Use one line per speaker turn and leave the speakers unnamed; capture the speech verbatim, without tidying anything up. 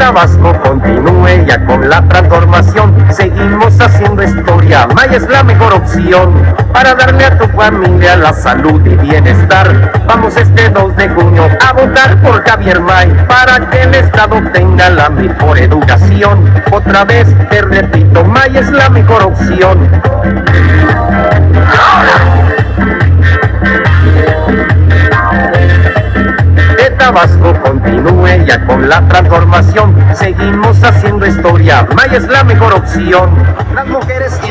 Tabasco continúe ya con la transformación. Seguimos haciendo historia, Maya es la mejor opción para darle a tu familia la salud y bienestar. Vamos este dos de junio a votar por Javier May para que el Estado tenga la mejor educación. Otra vez te repito, Maya es la mejor opción. Tabasco continúe ya con la transformación. Seguimos haciendo historia, Maya es la mejor opción. Las mujeres